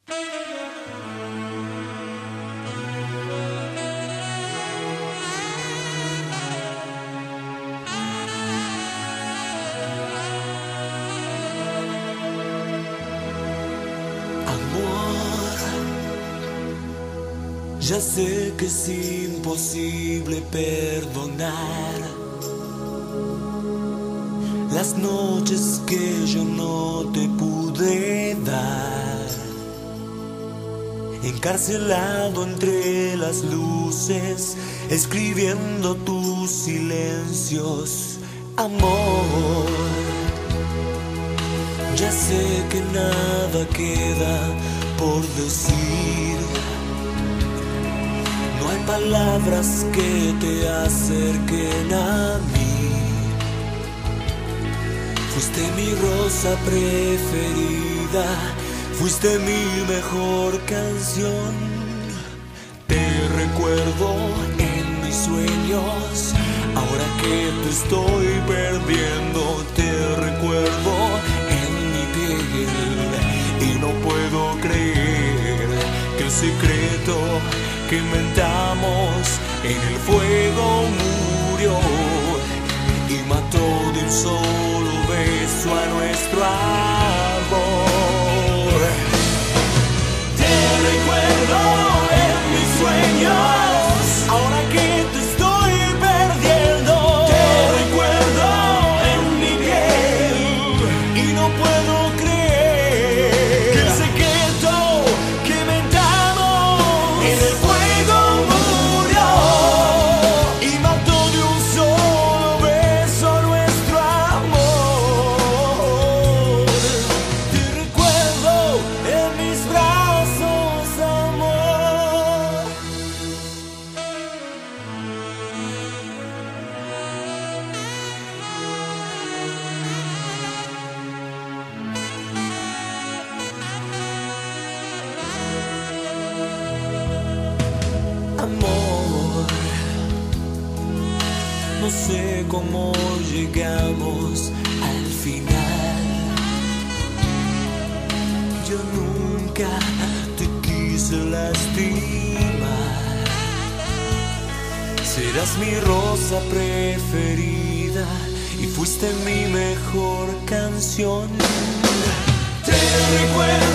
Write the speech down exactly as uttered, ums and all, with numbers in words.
Ya sé que es imposible perdonar las noches que yo no te pude dar, encarcelado entre las luces, escribiendo tus silencios, amor. Ya sé que nada queda por decir. No hay palabras que te acerquen a mí. Fuiste mi rosa preferida, fuiste mi mejor canción. Te recuerdo en mis sueños, ahora que te estoy perdiendo. Te recuerdo en mi piel y no puedo creer que el secreto que inventamos en el fuego murió y mató de un solo beso a nuestro amor. Te recuerdo en mis sueños, ahora que te estoy perdiendo. Te recuerdo en mi piel y no puedo creer que el secreto que inventamos en el amor. No sé cómo llegamos al final. Yo nunca te quise lastimar. Serás mi rosa preferida y fuiste mi mejor canción. Te recuerdo